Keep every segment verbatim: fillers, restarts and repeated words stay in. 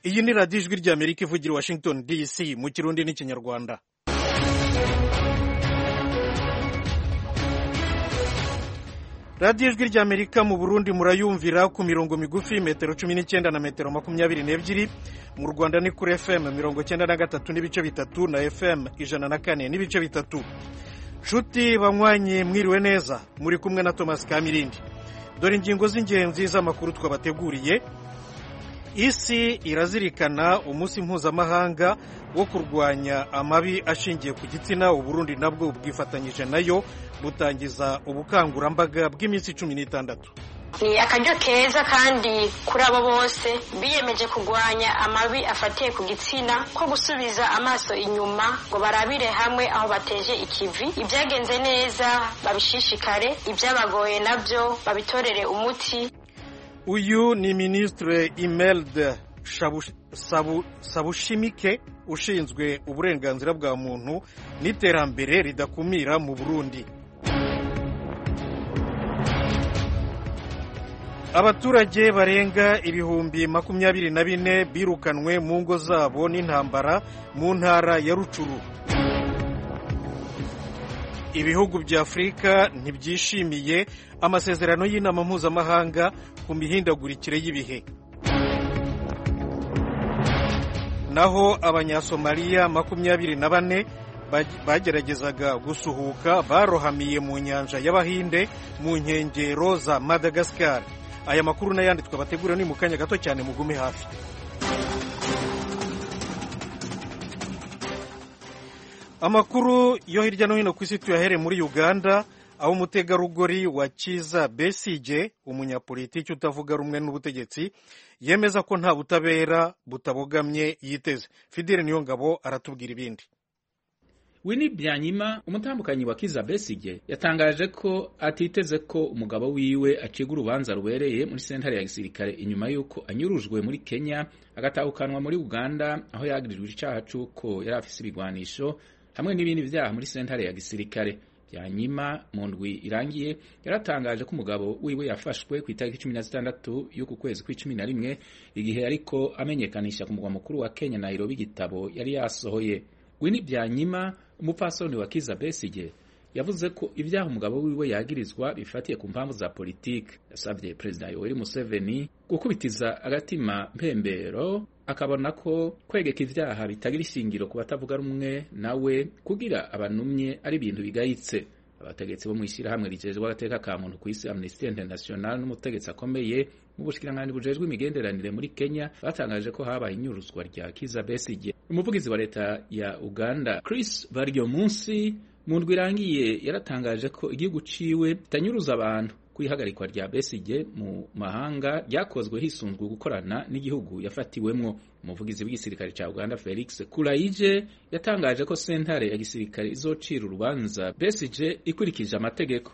iyi ni radiyo ijwi ry'Amerika ivugira i Washington D C mu kirundi n'ikinyarwanda. radiyo ijwi ry'Amerika mu Burundi murayumvira ku mirongo migufi metero cumi n'icyenda na metero makumyabiri n'ebyiri, mu Rwanda ni kuri F M mirongo cyenda na gatatu n'ibice bitatu na F M ijana na kane n'ibice bitatu. Nshuti banywanye mwiriwe neza, muri kumwe na Thomas Kamirindi. Dore ingingo z'ingenzi z'amakuru twabateguriye. Isi irazirikana umunsi mpuzamahanga wo kurwanya amabi ashingiye ku gitsina. Uburundi nabwo bwifatanyije nayo butangiza ubukangurambaga bw'iminsi cumi n'itandatu. Ni akaryo keza kandi kuri abo bose biyemeje kurwanya amabi afatiye ku gitsina ko gusubiza amaso inyuma ngo barabire hamwe aho bateje ikivi, ibyagenze neza babishishikare, ibyabagoye nabyo babitorere umuti. Uyu ni Ministre Imelda Sabushimike ushinzwe uburenganzira bwa muntu n'iterambere ridakumira mu Burundi. Abaturage barenga ibihumbi makumyabiri na bine birukanwe mu ngo zabo n'intambara mu ntara ya Rucuru. Ibihugu bya Afurika ntibyishimiye amasezerano y'inama mpuzamahanga ku mihindagurikire y'ibihe. Naho Abanyasomaliya makumyabiri na bane bageragezaga gusuhuka barohamiye mu nyanja y'Abahinde mu nkengero za Madagascar. Aya makuru n'ayandi twabategura ni mu kanya gato cyane, mugume hafi. Amakuru yo hirya no hino ku isi tuyahere muri Uganda, aho umutegarugori wa Kizza Besigye, umunyapolitiki utavuga rumwe n'ubutegetsi, yemeza ko nta butabera butabogamye yiteze. Fidele Niyongabo aratubwira ibindi. Winnie Byanyima, umutambukanyi wa Kizza Besigye, yatangaje ko atiteze ko umugabo wiwe aciga urubanza rubereye muri sentare ya gisirikare inyuma yuko anyurujwe muri Kenya agatahukanwa muri Uganda, aho yagirijwe icyaha cy'uko yari afise ibigwanisho hamwe n'ibindi vyaha muri sentare ya gisirikare. Byanyima mu ndwi irangiye yaratangaje ko umugabo wiwe yafashwe ku itariki cumi na zitandatu y'uku kwezi kw'icumi na rimwe, igihe ariko amenyekanisha ku mugwa mukuru wa Kenya Nairobi igitabo yari yasohoye. Winnie Byanyima, umupfasoni wa Kizza Besigye, yavuze ko ibyaha umugabo wiwe yagirizwa bifatiye ku mpamvu za politike. Yasabye Perezida Yoweri Museveni gukubitiza agatima mpembero, akabona ko kwegeka ivyaha bitagira ishingiro ku batavuga rumwe nawe kugira abanumye ari ibintu bigayitse. Abategetsi bo mwishira hamwe rijejwe agateka ka muntu ku isi Amnesty International n'umutegetsi akomeye mu bushikiranganje bujejwe imigenderanire muri Kenya batangaje ko habaye inyuruzwa rya Kizza Besigye. Umuvugizi wa leta ya Uganda Chris Baryomunsi mu ndwi irangiye yaratangaje ko igihugu ciwe kitanyuruza abantu. Kwihagarikwa rya Besigye mu mahanga ryakozwe hisunzwe gukorana n'igihugu yafatiwemwo. Umuvugizi w'igisirikare ca Uganda Felix Kulaije yatangaje ko sentare ya gisirikare izocira urubanza Besigye ikurikije amategeko.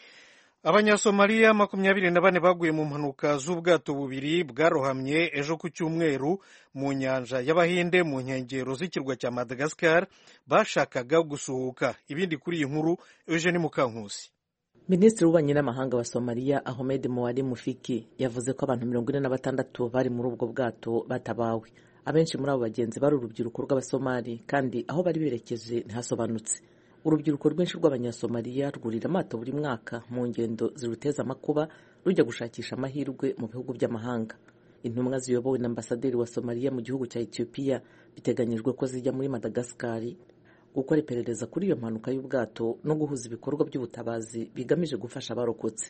Abanyasomaliya makumyabiri na bane baguye mu mpanuka z'ubwato bubiri bwarohamye ejo ku cyumweru mu nyanja y'Abahinde mu nkengero z'ikirwa cya Madagascar bashakaga gusuhuka. Ibindi kuri iyi nkuru Eugene Mukankusi. Minisitiri w'ububanyi n'amahanga wa Somalia Ahmed Muwali Mufiki yavuze ko abantu mirongo ine na batandatu bari muri ubwo bwato batabawe. Abenshi muri abo bagenzi bari urubyiruko rw'Abasomali kandi aho bari berekeje ntihasobanutse. Urubyiruko rwinshi rw'Abanyasomaliya rwurira amato buri mwaka mu ngendo ziruteza amakuba rujya gushakisha amahirwe mu bihugu by'amahanga. Intumwa ziyobowe na ambasaderi wa Somalia mu gihugu cya Ethiopia biteganyijwe ko zijya muri Madagascar gukora iperereza kuri iyo mpanuka y'ubwato no guhuza ibikorwa by'ubutabazi bigamije gufasha abarokotse.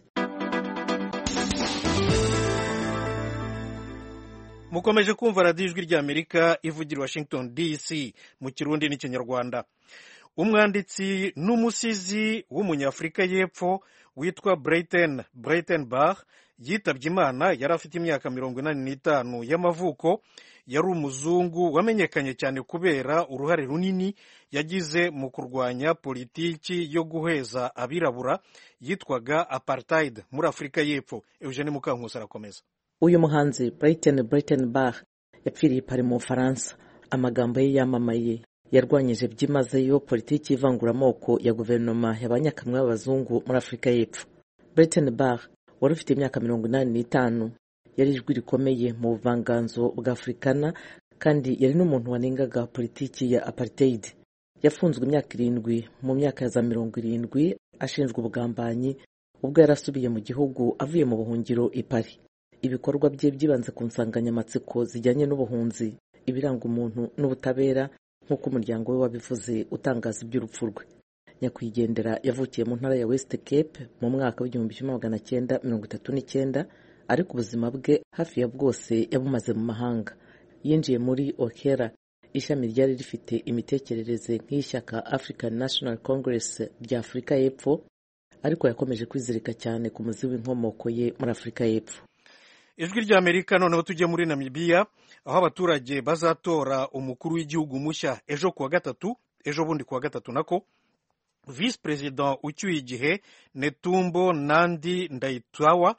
Mukomeje kumva radiyo ijwi ry'Amerika ivugira Washington D C mu kirundi n'ikinyarwanda. Umwanditsi n'umusizi w'umunyafrika y'Epfo witwa Breyten Breytenbach yitabye Imana. Yari afite imyaka mirongo inani n'itanu y'amavuko. Yari umuzungu wamenyekanye cyane kubera uruhare runini yagize mu kurwanya politiki yo guheza abirabura yitwaga apartheid muri Afurika y'Epfo. Eugene Mukankusi arakomeza. Uyu muhanzi Breyten Breytenbach yapfiriye Paris mu Faransa. Amagambo ye yamamaye yarwanyije byimazeyo politiki ivanguramoko ya guverinoma y'abanyakamwe b'abazungu muri Afurika y'Epfo. Breytenbach wari ufite imyaka mirongo inani n'itanu yari ijwi rikomeye mu buvanganzo bwa Afrikana kandi yari n'umuntu wanengaga politiki ya apartheid. Yafunzwe imyaka irindwi mu myaka ya za mirongo irindwi ashinjwa ubugambanyi ubwo yarasubiye mu gihugu avuye mu buhungiro i Paris. Ibikorwa bye byibanze ku nsanganyamatsiko zijyanye n'ubuhunzi, ibiranga umuntu n'ubutabera nk'uko umuryango we wabivuze utangaza iby'urupfu rwe. Nyakwigendera yavukiye mu ntara ya West Cape mu mwaka w'igihumbi kimwe magana cyenda mirongo itatu n'icyenda, ariko ubuzima bwe hafi ya bwose yabumaze mu mahanga. Yinjiye muri Okera, ishami ryari rifite imitekerereze nk'ishyaka African National Congress rya Afurika y'Epfo, ariko yakomeje kwizirika cyane ku muzi w'inkomoko ye muri Afurika y'Epfo. Ijwi rya Amerika noneho tujye muri Namibia, aho abaturage bazatora umukuru w'igihugu mushya ejo kuwa gatatu, ejo bundi kuwa gatatu nako. Vice President ucyuye igihe Netumbo Nandi Ndaitwah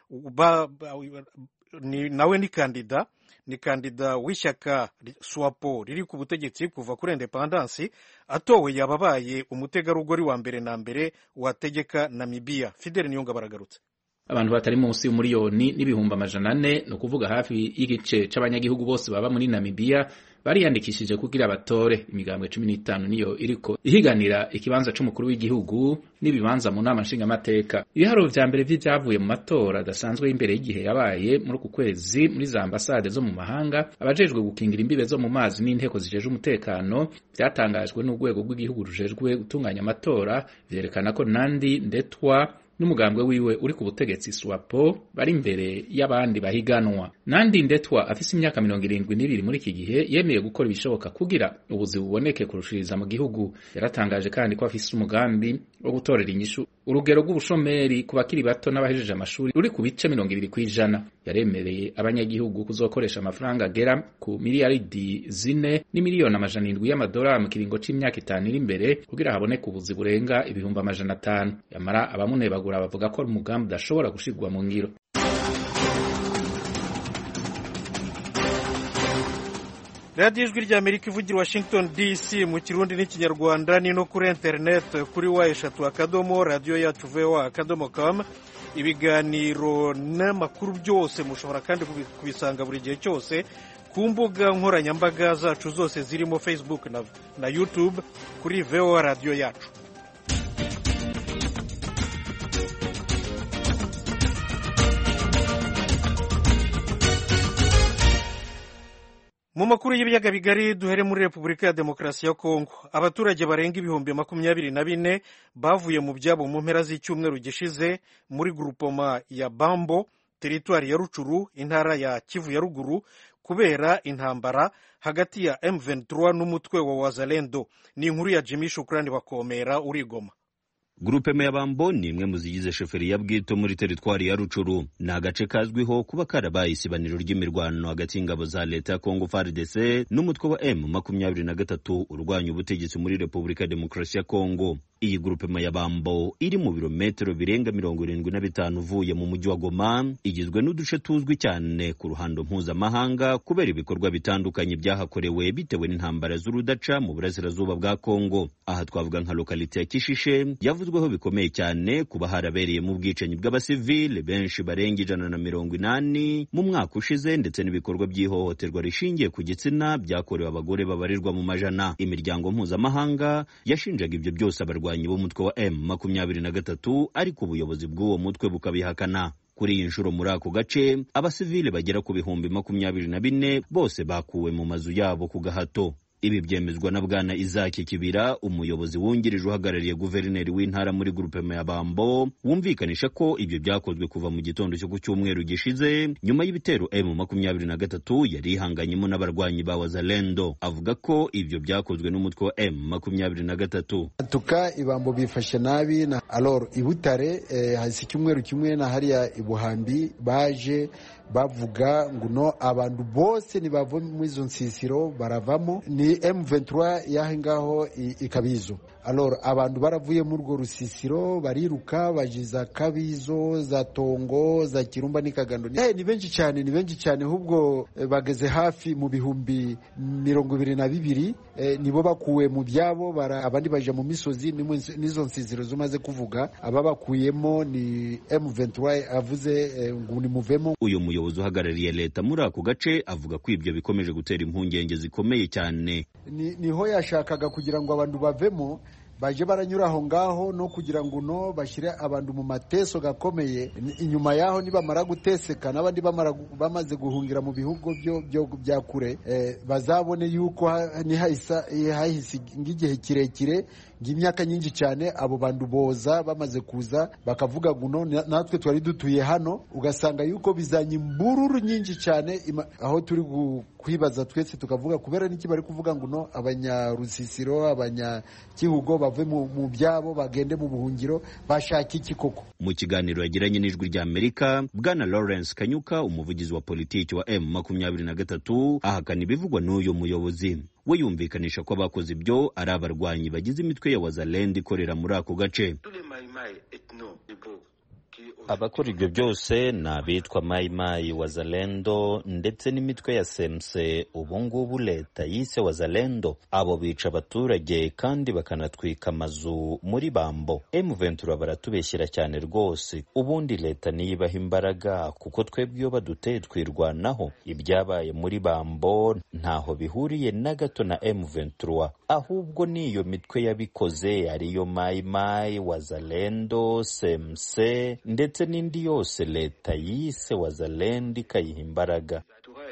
ni nawe ni kandida ni kandida w'ishyaka SWAPO riri ku butegetsi kuva kuri independence, atowe yababaye umutegarugori wa mbere na mbere wategeka Namibia. Fidel Niyonga baragarutse. Abantu batari munsi y'umuriyoni n'ibihumbi amajana ane, no kuvuga hafi y'igice c'abanyagihugu bose baba muri Namibia bariyandikishije kugira abatore. Imigambwe cumi n'itanu niyo iriko ihiganira ikibanza c'umukuru w'igihugu n'ibibanza mu nama nshingamateka. Ibiharuro vya mbere vy'ivyavuye mu matora adasanzwe y'imbere y'igihe yabaye muri uku kwezi muri za ambasade zo mu mahanga, abajejwe gukingira imbibe zo mu mazi n'inteko zijeje umutekano vyatangajwe n'urwego rw'igihugu rujejwe gutunganya amatora, vyerekana ko Nandi Ndaitwah n'umugambwe wiwe uri ku butegetsi SWAPO bari imbere y'abandi bahiganwa. Nandi Ndaitwah afise imyaka mirongo irindwi n'ibiri muri iki gihe yemeye gukora ibishoboka kugira ubuzi buboneke kurushiriza mu gihugu. Yaratangaje kandi ko afise umugambi wo gutorera inyishu urugero rw'ubushomeri ku bakiri bato n'abahejeje amashuri ruri ku bice mirongo ibiri kw'ijana. Yaremereye abanyagihugu kuzokoresha amafaranga agera ku miliyaridi zine n'imiliyoni amajana indwi y'amadolari mu kiringo c'imyaka itanu iri imbere kugira haboneke ubuzi burenga ibihumbi amajana atanu. Yamara abamunebagura bavuga ko umugambi udashobora gushirwa mu ngiro. Radio Ijwi rya Amerika ivugira Washington D C mu Kirundi n'Ikinyarwanda, ni no kuri internet kuri wa eshatu akadomo radio yacu voa akadomo com. Ibiganiro n'amakuru byose mushobora kandi kubisanga buri gihe cyose ku mbuga nkoranyambaga zacu zose zirimo Facebook na, na YouTube kuri voa radio yacu. Mu makuru y'ibiyaga bigari duhere muri Repubulika ya Demokarasi ya Kongo. Abaturage barenga ibihumbi makumyabiri na bine bavuye mu byabo mu mpera z'icyumweru gishize muri groupement ya Bambo, teritwari ya Rucuru, intara ya Kivu ya ruguru, kubera intambara hagati ya M vingt-trois n'umutwe wa Wazalendo. Ni inkuru ya Jimmy Shukrani Bakomera uri Goma. Groupement ya Bambo ni imwe mu zigize sheferi ya Bwito muri teritwari ya Rucuru. Ni agace kazwiho kuba karabaye isibaniro ry'imirwano hagati y'ingabo za leta ya Kongo F A R D C n'umutwe wa M makumyabiri na gatatu urwanya ubutegetsi muri Repubulika ya Demokarasi ya Kongo. Iyi groupement ya Bambo iri mu birometero birenga mirongo irindwi na bitanu uvuye mu mujyi wa Goma, igizwe n'uduce tuzwi cyane ku ruhando mpuzamahanga kubera ibikorwa bitandukanye byahakorewe bitewe n'intambara z'urudaca mu burasirazuba bwa Kongo. Aha twavuga nka lokalite ya Kishishe yavuzweho bikomeye cyane kuba harabereye mu bwicanyi bw'abasivile benshi barenga ijana na mirongo inani mu mwaka ushize, ndetse n'ibikorwa by'ihohoterwa rishingiye ku gitsina byakorewe abagore babarirwa mu majana. Imiryango mpuzamahanga yashinjaga ibyo byose abarwanyi b'umutwe wa M makumyabiri na gatatu, ariko ubuyobozi bw'uwo mutwe bukabihakana. Kuri iyi nshuro muri ako gace abasivile bagera ku bihumbi makumyabiri na bine bose bakuwe mu mazu yabo ku gahato. Ibi byemezwa na Bwana Isaac Kibira, umuyobozi wungirije uhagarariye guverineri w'intara muri groupement ya Bambo, wumvikanisha ko ibyo byakozwe kuva mu gitondo cyo ku cyumweru gishize nyuma y'ibitero M makumyabiri na gatatu yari ihanganyemo n'abarwanyi ba Wazalendo. Avuga ko ibyo byakozwe n'umutwe wa M makumyabiri na gatatu. Tuka ibambo bifashe nabi na alors ibutare eh, hasi cyumweru kimwe na hariya ibuhambi baje bavuga ngo no abantu bose nibava mu izo nsisiro baravamo. Ni M vingt-trois yahe ngaho ikabizo alors abantu baravuye muri urwo rusisiro bariruka bajiza Kabizo za Tongo za Kirumba n'Ikagando eh, ni benshi cyane ni benshi cyane ahubwo eh, bageze hafi mu bihumbi mirongo ibiri na bibiri eh, nibo bakuwe mu byabo abandi baje mu misozi nizo nsiziro zumaze kuvuga aba bakuyemo ni M vingt-trois avuze eh, ngo ni muvemo. Uyu muyobozi uhagarariye leta muri ako gace avuga ko ibyo bikomeje gutera impungenge zikomeye cyane. Ni, niho yashakaga kugira ngo abantu bavemo baje baranyura aho ngaho no kugira ngo no bashire abantu mu mateso gakomeye. Inyuma yaho nibamara guteseka n'abandi bamara bamaze guhungira mu bihugu byo byo bya kure eh, bazabone yuko ni hahisa hahisi ngigihe kirekire ngimyaka nyinshi cyane abo bandu boza bamaze kuza bakavuga guno natwe twari dutuye hano ugasanga yuko bizanye imbururu nyinshi cyane aho turi kwibaza twese tukavuga kubera niki bari kuvuga nguno abanyarusisiro abanyakihugo bave mu byabo bagende mu buhungiro bashaka iki koko. Mu kiganiro yagiranye n'ijwi rya Amerika Bwana Lawrence Kanyuka umuvugizi wa politiki wa M makumyabiri na gatatu ahakana ibivugwa n'uyu muyobozi. We yumvikanisha ko abakoze ibyo ari abarwanyi bagize imitwe ya Wazalendo ikorera muri ako gace. Abakora ibyo byose ni abitwa Mai Mai Wazalendo ndetse n'imitwe ya S M C ubu ngubu leta yise Wazalendo. Abo bica abaturage kandi bakanatwika amazu muri Bambo. M vingt-trois baratubeshyira cyane rwose. Ubundi leta niyibaha imbaraga kuko twebwe iyo baduteye twirwanaho. Ibyabaye muri Bambo ntaho bihuriye na gato na M vingt-trois. Ahubwo niyo mitwe yabikoze ariyo Mai Mai Wazalendo S M C ndetse n'indi yose leta yise Wazalendo ikayiha imbaraga.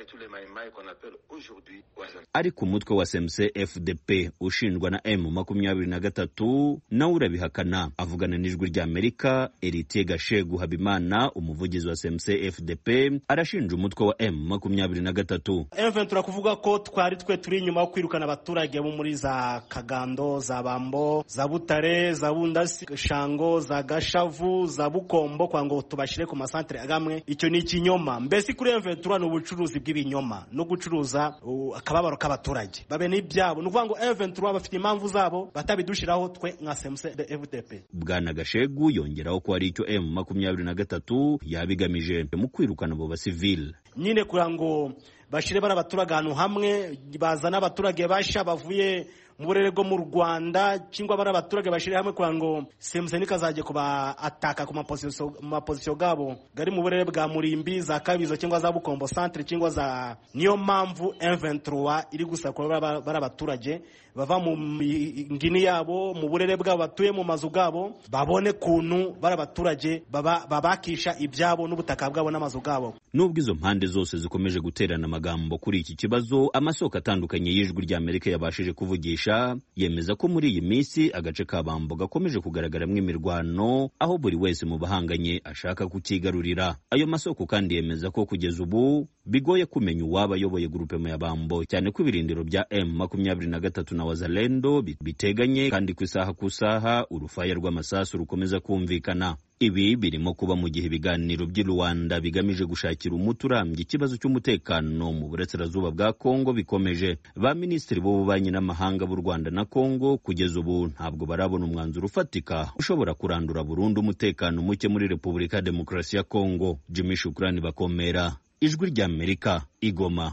Ariko umutwe wa S M C F D P ushinjwa na M makumyabiri na gatatu nawe urabihakana. Avugana n'ijwi rya Amerika Eritier Gashegu Habimana umuvugizi wa S M C F D P arashinja umutwe wa M makumyabiri na gatatu. M vingt-trois kuvuga ko twari twe turi inyuma yo kwirukana abaturage bo muri za Kagando za Bambo za Butare za Bundasi Shango za Gashavu za Bukombo kwa ngo tubashire ku masantre agamwe. Icyo ni ikinyoma. Mbese kuri M vingt-trois n'ubucuruzi bw'ibinyoma no gucuruza akababaro k'abaturage babe n'ibyabo nuvuga ngo M vingt-trois bafite impamvu zabo batabidushiraho twe nka S M C F D P. Bwana Gashegu yongeraho ko ari icyo M makumyabiri na gatatu yabigamije mu kwirukana abo basivile nyine kugira ngo bashire bara abaturage ahantu hamwe bazana abaturage basha bavuye mu burere bwo mu Rwanda cyangwa bara abaturage bashire hamwe kugira ngo S M C nikazaje kuba ataka ku maposition maposition gabo gari mu burere bwa Murimbi za Kabizo cyangwa za Bukombo centre cyangwa za niyo mpamvu M vingt-trois iri gusakura bara abaturage bava mu ngini yabo mu burere bwabo batuye mu mazu gabo babone kuntu bara abaturage baba babakisha ibyabo n'ubutaka bwabo n'amazu gabo. Nubwo izo mpande zose zikomeje guterana amagambo kuri iki kibazo, amasoko atandukanye y'ijwi rya Amerika yabashije kuvugisha yemeza ko muri iyi minsi agace ka Bambo gakomeje kugaragaramo imirwano aho buri wese mu bahanganye ashaka kukigarurira. Ayo masoko kandi yemeza ko kugeza ubu bigoye kumenya uwaba ayoboye groupement ya Bambo cyane ko ibirindiro bya M makumyabiri na gatatu na Wazalendo biteganye kandi ku isaha ku isaha urufaya rw'amasasu rukomeza kumvikana. Ibi birimo kuba mu gihe ibiganiro by'i Rwanda bigamije gushakira umuti urambye ikibazo cy'umutekano mu burasirazuba bwa Kongo bikomeje. Ba minisitiri b'ububanyi n'amahanga b'u Rwanda na Kongo kugeza ubu ntabwo barabona umwanzuro ufatika ushobora kurandura burundu umutekano muke muri Repubulika ya Demokarasi ya Kongo. Jimmy Shukrani Bakomera, Ijwi rya Amerika, Igoma.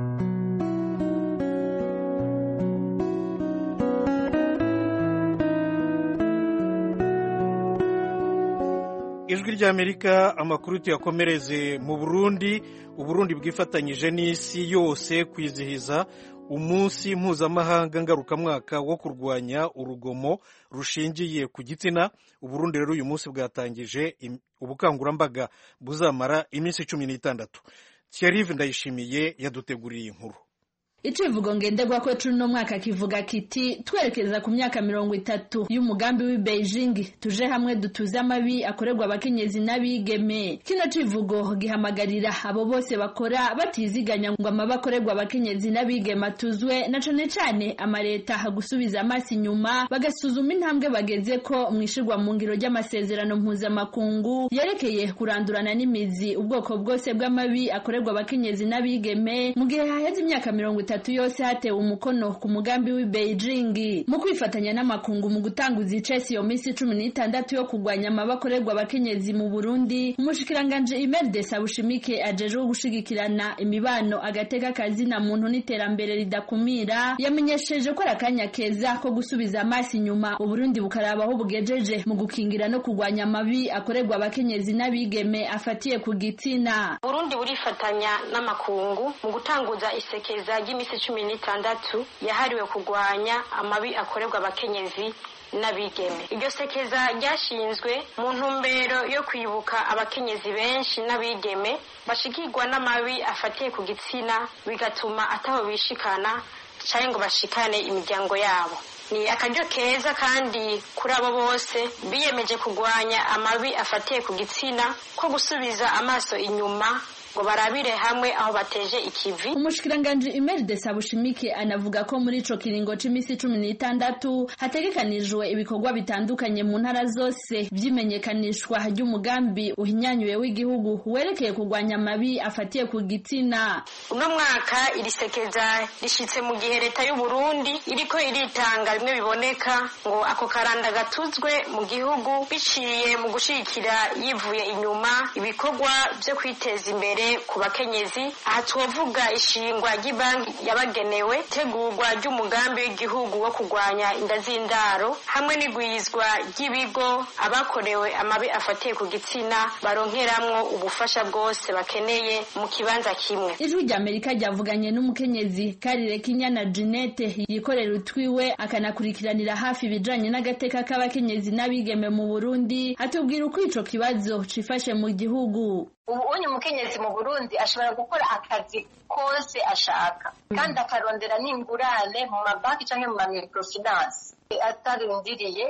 Ijwi rya Amerika, amakuru tuyakomereze mu Burundi. Uburundi bwifatanyije n'isi yose kwizihiza umunsi mpuzamahanga ngarukamwaka wo kurwanya urugomo rushingiye ku gitsina. Uburundi rero uyu munsi bwatangije ubukangurambaga buzamara iminsi cumi n'itandatu. Thierry Ndayishimiye yaduteguriye inkuru. Icivugo ngenderwa ko cuno mwaka kivuga kiti twerekeza ku myaka mirongo itatu y'umugambi w'i Beijing tuje hamwe dutuze amabi akorerwa abakenyezi n'abigeme. Kino civugo gihamagarira abo bose bakora batiziganya ngo amabi akorerwa abakenyezi n'abigeme atuzwe na cane cane amareta gusubiza amasi inyuma bagasuzuma intambwe bageze ko mwishirwa mu ngiro ry'amasezerano mpuzamakungu yerekeye kurandurana n'imizi ubwoko bwose bw'amabi akorerwa abakenyezi n'abigeme mu gihe haheze imyaka mirongo itatu yose hatewe umukono ku mugambi w'i Beijing mu kwifatanya n'amakungu mu gutanguza icesi iyo minsi cumi n'itandatu yo kurwanya amabakorerwa abakenyezi mu Burundi. Umushikiranganje Imelda Sabushimike ajejwe gushigikirana imibano agateka kazi na muntu n'iterambere ridakumira yamenyesheje ko arakanya keza ko gusubiza amasi nyuma Uburundi bukarabaho bugejeje mu gukingira no kurwanya amabi akorerwa abakenyezi n'abigeme afatiye ku gitsina. Burundi burifatanya n'amakungu mu gutanguza isekeza ry'imisi cumi n'itandatu yahariwe kurwanya amabi akorerwa abakenyezi n'abigeme. Iryo sekeza ryashinzwe mu ntumbero yo kwibuka abakenyezi benshi n'abigeme bashikirwa n'amabi afatiye ku gitsina bigatuma ataho bishikana canke ngo bashikane imiryango yabo. Ni akaryo keza kandi kuri abo bose biyemeje kurwanya amabi afatiye ku gitsina ko gusubiza amaso inyuma ngo barabire hamwe aho bateje ikivi. Umushikiranganje Imelda Sabushimike anavuga ko muri ico kiringo c'imisi cumi n'itandatu hategekanijwe ibikorwa bitandukanye mu ntara zose vy'imenyekanishwa ry'umugambi uhinyanyuye w'igihugu werekeye kurwanya amabi afatiye ku gitsina. Uno mwaka irisekeza rishitse mu gihe leta y'u Burundi iriko iritanga bimwe biboneka ngo ako karanda gatuzwe mu gihugu biciye mu gushikira yivuye inyuma ibikorwa byo kwiteza imbere ku bakenyezi. Aha twovuga ishingwa ry'ibanki yabagenewe, tegurwa ry'umugambi w'igihugu wo kurwanya inda z'indaro hamwe n'igwizwa ry'ibigo abakorewe amabi afatiye ku gitsina baronkeramwo ubufasha bwose bakeneye mu kibanza kimwe. Ijwi ry'Amerika ryavuganye n'umukenyezi Karire Kinyana Jeanette yikorera utwiwe akanakurikiranira hafi ibijanye n'agateka k'abakenyezi n'abigeme mu Burundi, atubwira uko ico kibazo cifashe mu gihugu. Ubu unye umukenyezi mu Burundi ashobora gukora akazi kose ashaka kandi akarondera n'ingurane mu mabanki canke mu microfinance atarindiriye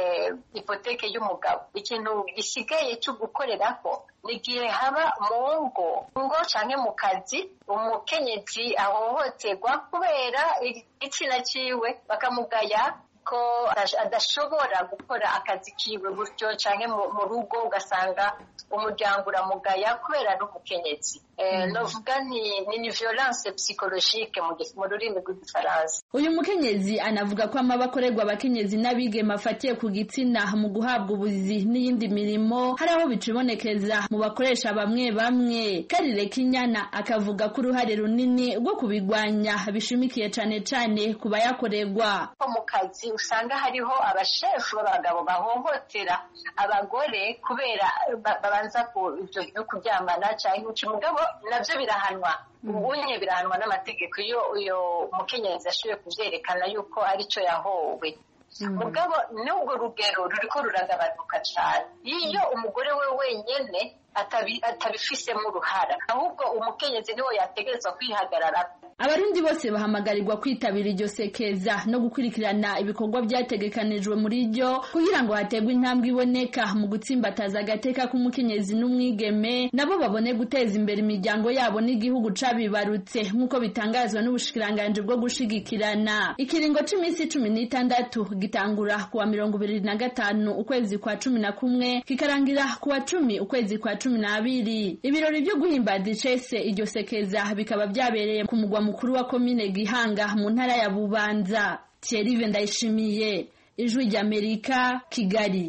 ipoteke y'umugabo. Ikintu gisigaye cyo gukorerako nigihe haba mu ngo ngo canke mu kazi umukenyezi ahohoterwa kubera igitsina ciwe bakamugaya ko adashobora gukora akazi kiwe gutyo canke mu rugo ugasanga umuryango uramugaya kubera n'umukenyezi. Eh, novuga ni ni violence psychologique mu rurimi rw'igifaransa. Uyu mukenyezi anavuga ko amabakorerwa abakenyezi n'abigeme afatiye ku gitsina mu guhabwa ubuzi n'iyindi mirimo hari aho bicibonekeza mu bakoresha bamwe bamwe. Karire Kinyana akavuga ko uruhare runini rwo kubigwanya bishimikiye cane cane ku bayakorerwa. Mu kazi usanga hariho abashefu b'abagabo bahohotera abagore kubera babanza ku ibyo byo kuryamana cyangwa umugabo navyo birahanwa. Ubunye birahanwa n'amategeko iyo uyo mukenyezi ashoboye kuvyerekana yuko ari cyo yahowe. Mugabo n'ubwo rugero ruriko ruragabanuka cyane iyo umugore we wenyene atabifisemo uruhara, ahubwo umukenyezi niwo yategerezwa kwihagarara. Abarundi bose bahamagarirwa kwitabira iryo sekeza no gukurikirana ibikorwa byategekanijwe muri ryo kugira ngo hategwe intambwe iboneka mu gutsimbataza agateka k'umukenyezi n'umwigeme nabo babone guteza imbere imiryango yabo n'igihugu cabibarutse nk'uko bitangazwa n'ubushikiranganje bwo gushigikirana. Ikiringo c'imisi cumi n'itandatu gitangura kuwa mirongo ibiri na gatanu ukwezi kwa cumi na kumwe kikarangira kuwa cumi ukwezi kwa cumi na abiri. Ibirori byo guhimbaza icese iryo sekeza bikaba byabereye ku mugwa mukuru wa komine Gihanga mu ntara ya Bubanza. Thierry Vendayishimiye, Ijwi ry'Amerika, Kigali.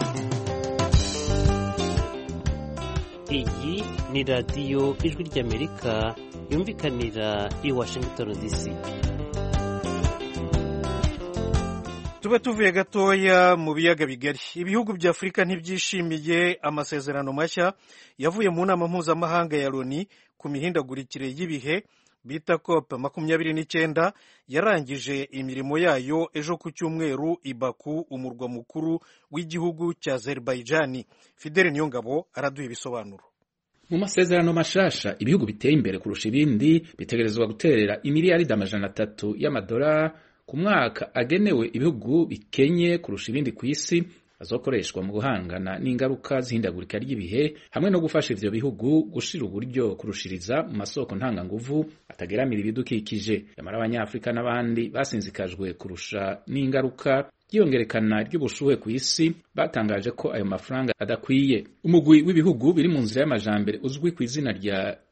Iyi ni radiyo Ijwi ry'Amerika yumvikanira i Washington D C. Tube tuvuye gatoya mu biyaga bigari. Ibihugu bya Afurika ntibyishimiye amasezerano mashya yavuye mu nama mpuzamahanga ya Loni ku mihindagurikire y'ibihe bita COP makumyabiri n'icyenda yarangije imirimo yayo ejo ku cyumweru i Baku, umurwa mukuru w'igihugu cya Azerbaijan. Fidel Niyongabo araduha ibisobanuro. Mu masezerano mashasha ibihugu biteye imbere kurusha ibindi bitegerezwa guterera imiliyaridi amajana atatu y'amadolari ku mwaka agenewe ibihugu bikenye kurusha ibindi ku isi azokoreshwa mu guhangana n'ingaruka z'ihindagurika ry'ibihe hamwe no gufasha ivyo bihugu gushira uburyo kurushiriza mu masoko ntanganguvu atageramira ibidukikije. Yamara abanyafrika n'abandi basinzikajwe kurusha n'ingaruka ryiyongerekana ry'ubushuhe ku isi batangaje ko ayo mafaranga adakwiye. Umugwi w'ibihugu biri mu nzira y'amajambere uzwi ku izina rya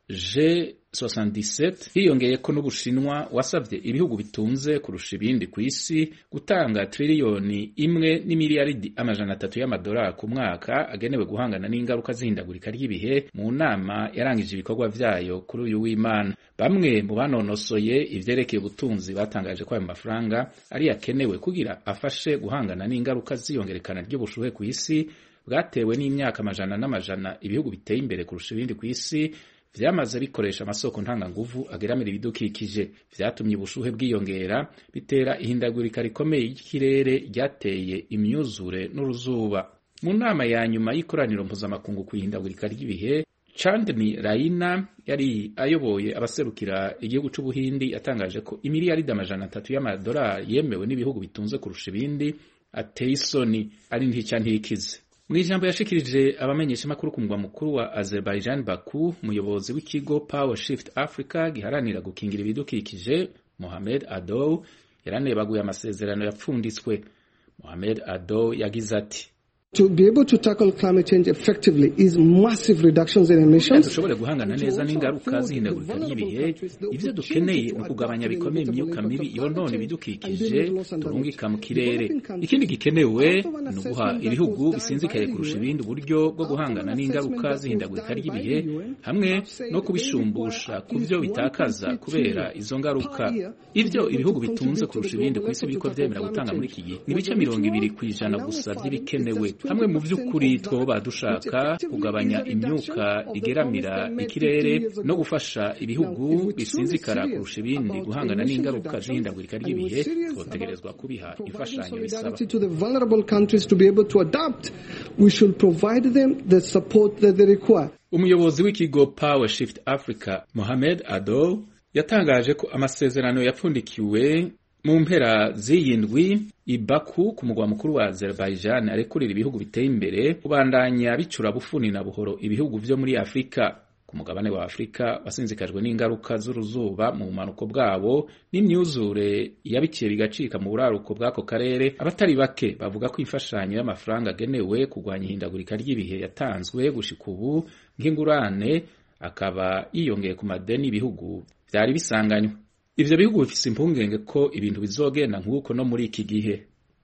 G soixante-dix-sept hiyongeye ko n'Ubushinwa wasavye ibihugu bitunze kurusha ibindi ku isi gutanga triliyoni imwe n'imiliyaridi amajana atatu y'amadolari ku mwaka agenewe guhangana n'ingaruka z'ihindagurika ry'ibihe mu nama yarangije ibikorwa vyayo kuri uyu w'Imana. Bamwe mu banonosoye ivyerekeye ubutunzi batangaje ko ayo mafaranga ari yakenewe kugira afashe guhangana n'ingaruka z'iyongerekana ry'ubushuhe ku isi bwatewe n'imyaka amajana n'amajana ibihugu biteye imbere kurusha ibindi ku isi vyamaze bikoresha amasoko ntanganguvu ageramira ibidukikije, vyatumye ubushuhe bwiyongera bitera ihindagurika rikomeye y'ikirere ryateye imyuzure n'uruzuba. Mu nama ya nyuma y'ikoraniro mpuzamakungu ku ihindagurika ry'ibihe, Chandni Raina yari ayoboye abaserukira igihugu c'Ubuhindi yatangaje ko imiliyaridi amajana atatu y'amadolari yemewe n'ibihugu bitunze kurusha ibindi ateye isoni ari ntica ntikize. Mw'ijambo yashikirije abamenyesha makuru ku mugwa mukuru wa Azerbaijan Baku, umuyobozi w'ikigo Power Shift Africa giharanira gukingira ibidukikije Mohamed Adow yaranebaguye amasezerano yapfunditswe. Mohamed Adow yagize ati: To be able to tackle climate change effectively is massive reductions in emissions. Dushobore guhangana neza n'ingaruka z'ihindagurika ry'ibihe, ivyo dukeneye ni ukugabanya bikomeye imyuka mibi yonona ibidukikije turungika mu kirere. Ikindi gikenewe ni uguha ibihugu bisinzikaye kurusha ibindi uburyo bwo guhangana n'ingaruka z'ihindagurika ry'ibihe hamwe no kubishumbusha ku vyo bitakaza kubera izo ngaruka. Ivyo ibihugu bitunze kurusha ibindi ku isi biriko vyemera gutanga muri iki gihe ni bice mirongo ibiri kw'ijana gusa vy'ibikenewe. Hamwe mu vy'ukuri twoba dushaka kugabanya imyuka igeramira ikirere no gufasha ibihugu bisinzikara kurusha ibindi guhangana n'ingaruka z'ihindagurika ry'ibihe, twotegerezwa kubiha imfashanyo bisaba. To the vulnerable countries to be able to adapt, we should provide them the support that they require. Umuyobozi w'ikigo Power Shift Africa Mohamed Adow yatangaje ko amasezerano yapfundikiwe mu mpera z'iyindwi i Baku ku mugwa mukuru wa Azerbaijan arekurira ibihugu biteye imbere kubandanya bicura bufuni na buhoro ibihugu vyo muri Afrika. Ku mugabane wa Afrika wasinzikajwe n'ingaruka z'uruzuba mu bumanuko bwabo n'imyuzure yabikiye bigacika mu buraruko bw'ako karere, abatari bake bavuga ko imfashanyo y'amafaranga agenewe kugwanya ihindagurika ry'ibihe yatanzwe gushika ubu nk'ingurane akaba yiyongeye ku madeni ibihugu vyari bisanganywe. Ivyo bihugu bifise impungenge ko ibintu bizogenda nk'uko no muri iki gihe.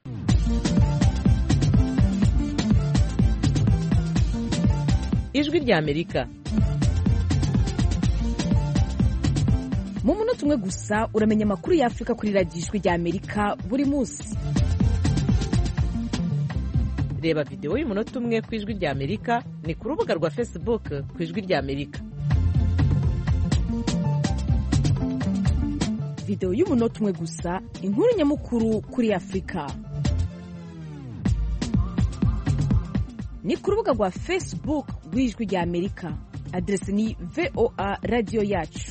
Ijwi rya Amerika. Mu munota umwe gusa uramenya amakuru ya Afrika kuri radiyo Ijwi rya Amerika buri munsi. Reba video y'umunota umwe ku Ijwi rya Amerika ni ku rubuga rwa Facebook ku Ijwi rya Amerika. Video y'umunota umwe gusa, inkuru nyamukuru kuri Afrika. Ni ku rubuga rwa Facebook rw'Ijwi rya Amerika. Adresi ni V O A Radio Yacu.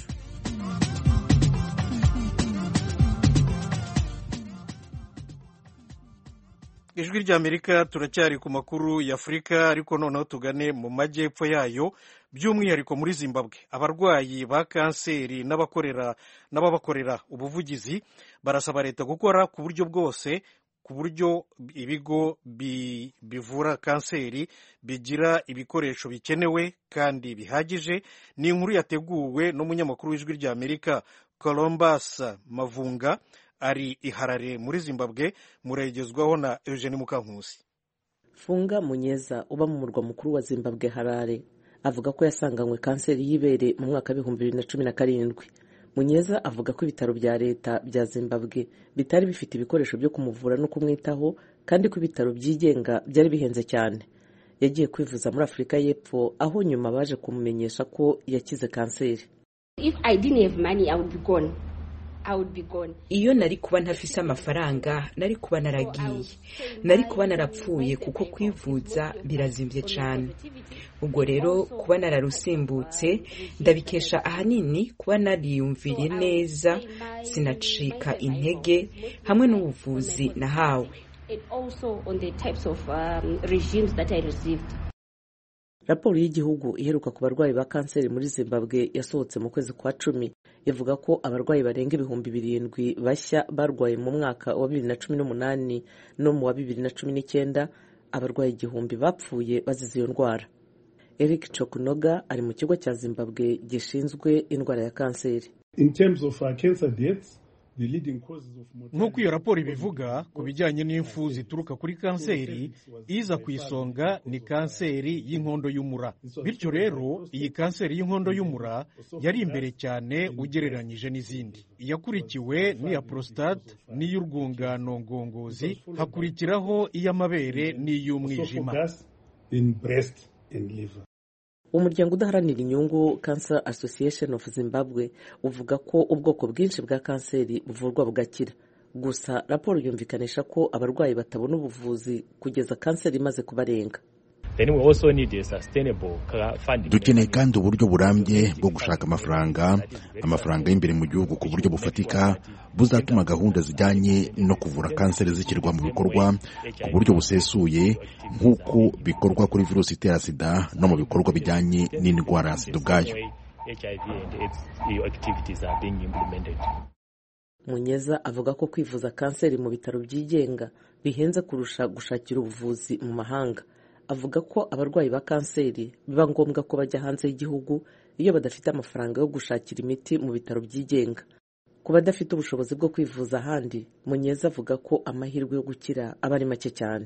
Ijwi rya Amerika turacyari ku makuru ya Afrika, ariko noneho tugane mu majyepfo yayo, by'umwihariko muri Zimbabwe. Abarwayi ba kanseri n'abakorera n'ababakorera ubuvugizi barasaba leta gukora ku buryo bwose ku buryo ibigo bi, bivura kanseri bigira ibikoresho bikenewe kandi bihagije. Ni inkuru yateguwe n'umunyamakuru w'Ijwi rya Amerika Columbus Mavunga ari iharare muri Zimbabwe, muregezwaho na Eugene Mukankusi. Funga Munyeza uba mu murwa mukuru wa Zimbabwe Harare avuga ko yasanganywe kanseri y'ibere mu mwaka w'ibihumbi bibiri na cumi na karindwi. Munyeza avuga ko ibitaro bya leta bya Zimbabwe bitari bifite ibikoresho byo kumuvura no kumwitaho, kandi ko ibitaro byigenga byari bihenze cyane. Yagiye kwivuza muri Afurika y'Epfo, aho nyuma baje kumumenyesha ko yakize kanseri. If I didn't have money, I would be gone. Iyo nari kuba ntafise amafaranga nari kuba naragiye, nari kuba narapfuye kuko kwivuza birazimvye cyane. Ubwo rero kuba nararusimbutse ndabikesha ahanini kuba nariyumviriye neza, sinacika intege hamwe n'ubuvuzi nahawe. Raporo y'igihugu iheruka ku barwayi ba kanseri muri Zimbabwe yasohotse mu kwezi kwa cumi ivuga ko abarwayi barenga ibihumbi birindwi bashya barwaye mu mwaka wa bibiri na cumi n'umunani no mu wa bibiri na cumi n'icyenda, abarwayi igihumbi bapfuye bazize iyo ndwara. Eric Chokunoga ari mu kigo cya Zimbabwe gishinzwe indwara ya kanseri. In terms of uh, cancer deaths, nk'uko iyo raporo ibivuga ku bijyanye n'imfu zituruka kuri kanseri, iza ku isonga ni kanseri y'inkondo y'umura. Bityo rero iyi kanseri y'inkondo y'umura yari imbere cyane ugereranyije n'izindi. Iyakurikiwe n'iya prostate n'iy'urwungano ngongozi, hakurikiraho iy'amabere n'iy'umwijima. Umuryango udaharanira inyungu Cancer Association of Zimbabwe uvuga ko ubwoko bwinshi bwa kanseri buvurwa bugakira. Gusa raporo yumvikanisha ko abarwayi batabona ubuvuzi kugeza kanseri imaze kubarenga. Dukeneye kandi uburyo burambye bwo gushaka amafaranga amafaranga y'imbere mu gihugu ku buryo bufatika buzatuma gahunda zijyanye no kuvura kanseri zishyirwa mu bikorwa ku buryo busesuye nk'uko bikorwa kuri virusi itera sida no mu bikorwa bijyanye n'indwara ya sida ubwayo. Munyeza avuga ko kwivuza kanseri mu bitaro byigenga bihenze kurusha gushakira ubuvuzi mu mahanga. Avuga ko abarwayi ba kanseri biba ngombwa ko bajya hanze y'igihugu iyo badafite amafaranga yo gushakira imiti mu bitaro byigenga. Ku badafite ubushobozi bwo kwivuza ahandi, Munyeza avuga ko amahirwe yo gukira aba ari make cyane.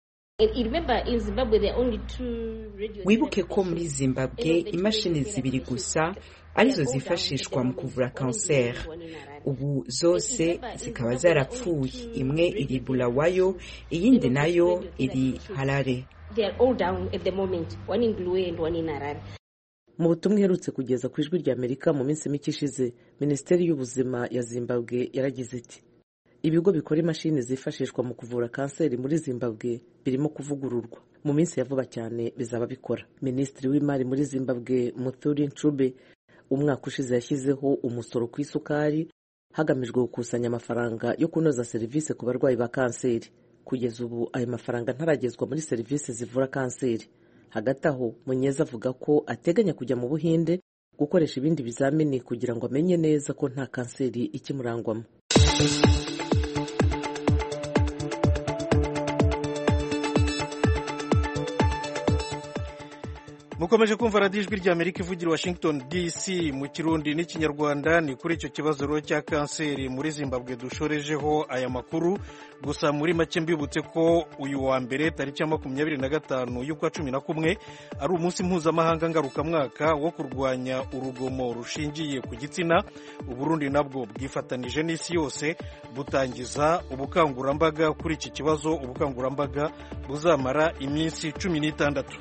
Wibuke ko muri Zimbabwe imashini zibiri gusa arizo zifashishwa mu kuvura kanseri. Ubu zose zikaba zarapfuye, imwe iri Bulawayo, iyindi nayo iri Harare. They are all down at the moment, one in Bulawayo and one in Harare. Mu butumwa iherutse kugeza ku ijwi rya Amerika mu minsi mike ishize, Minisiteri y'Ubuzima ya Zimbabwe yaragize iti ibigo bikora imashini zifashishwa mu kuvura kanseri muri Zimbabwe birimo kuvugururwa. Mu minsi ya vuba cyane bizaba bikora. Minisitiri w'Imari muri Zimbabwe Muthuri Ncube umwaka ushize yashyizeho umusoro ku isukari hagamijwe gukusanya amafaranga yo kunoza serivisi ku barwayi ba kanseri. Kugeza ubu ayo mafaranga ntaragezwa muri serivisi zivura kanseri. Hagati aho Munyeza avuga ko ateganya kujya mu Buhinde gukoresha ibindi bizamini kugira ngo amenye neza ko nta kanseri ikimurangwamo. Mukomeje kumva radiyo ijwi rya Amerika ivugira Washington D C mu Kirundi n'Ikinyarwanda. Ni kuri icyo kibazo rero cya kanseri muri Zimbabwe dushorejeho aya makuru. Gusa muri make mbibutse ko uyu wa mbere tariki ya makumyabiri na gatanu y'ukwa cumi na kumwe ari umunsi mpuzamahanga ngarukamwaka wo kurwanya urugomo rushingiye ku gitsina. Uburundi nabwo bwifatanije n'isi yose butangiza ubukangurambaga kuri iki kibazo. Ubukangurambaga buzamara iminsi cumi n'itandatu.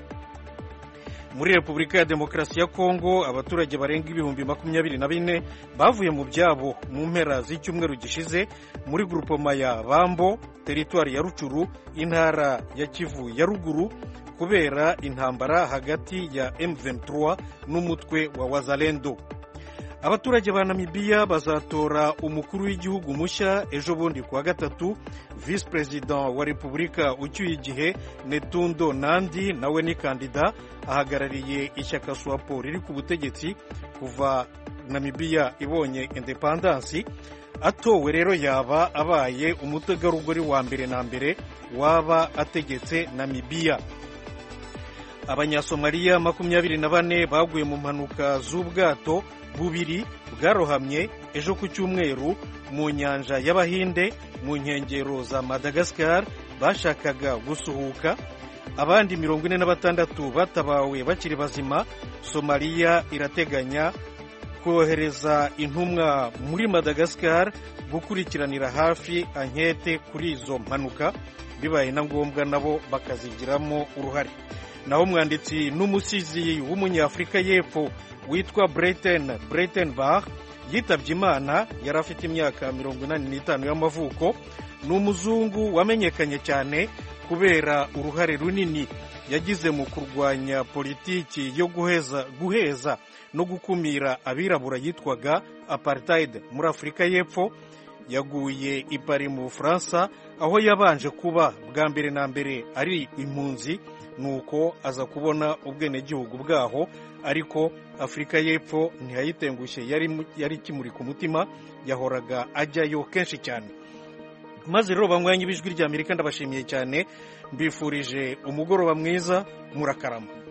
Muri Repubulika ya Demokarasi ya Kongo abaturage barenga ibihumbi makumyabiri na bine bavuye mu byabo mu mpera z'icyumweru gishize muri grupoma ya Bambo, teritwari ya Rucuru, intara ya Kivu ya ruguru kubera intambara hagati ya M vingt-trois n'umutwe wa Wazalendo. Abaturage ba Namibia bazatora umukuru w'igihugu mushya ejo bundi kuwa gatatu. Vice President wa Repubulika ucyuye igihe Netundo Nandi nawe ni kandida ahagarariye ishyaka SWAPO riri ku butegetsi kuva Namibia ibonye independence. Atowe rero yaba abaye umutegarugori wa mbere na mbere waba ategetse Namibia. Abanyasomaliya makumyabiri na bane baguye mu mpanuka z'ubwato bubiri bwarohamye ejo ku cyumweru mu nyanja y'Abahinde mu nkengero za Madagascar bashakaga gusuhuka. Abandi mirongo ine na batandatu batabawe bakiri bazima. Somaliya irateganya kohereza intumwa muri Madagascar gukurikiranira hafi ankete kuri izo mpanuka, bibaye na ngombwa nabo bakazigiramo uruhare. Naho umwanditsi n'umusizi w'umunyafrika y'Epfo witwa Breiten Breitenbach yitabye Imana, yari afite imyaka mirongo inani n'itanu y'amavuko. Ni umuzungu wamenyekanye cyane kubera uruhare runini yagize mu kurwanya politiki yo guheza guheza no gukumira abirabura yitwaga apartheid muri Afurika y'Epfo. Yaguye i Paris mu Bufaransa aho yabanje kuba bwa mbere na mbere ari impunzi, nuko aza kubona ubwenegihugu bwaho, ariko Afurika y'Epfo ntiyayitengushye, yari yari kimuri ku mutima, yahoraga ajyayo kenshi cyane. Maze rero banywanyi b'ijwi rya Amerika ndabashimiye cyane, mbifurije umugoroba mwiza, murakarama.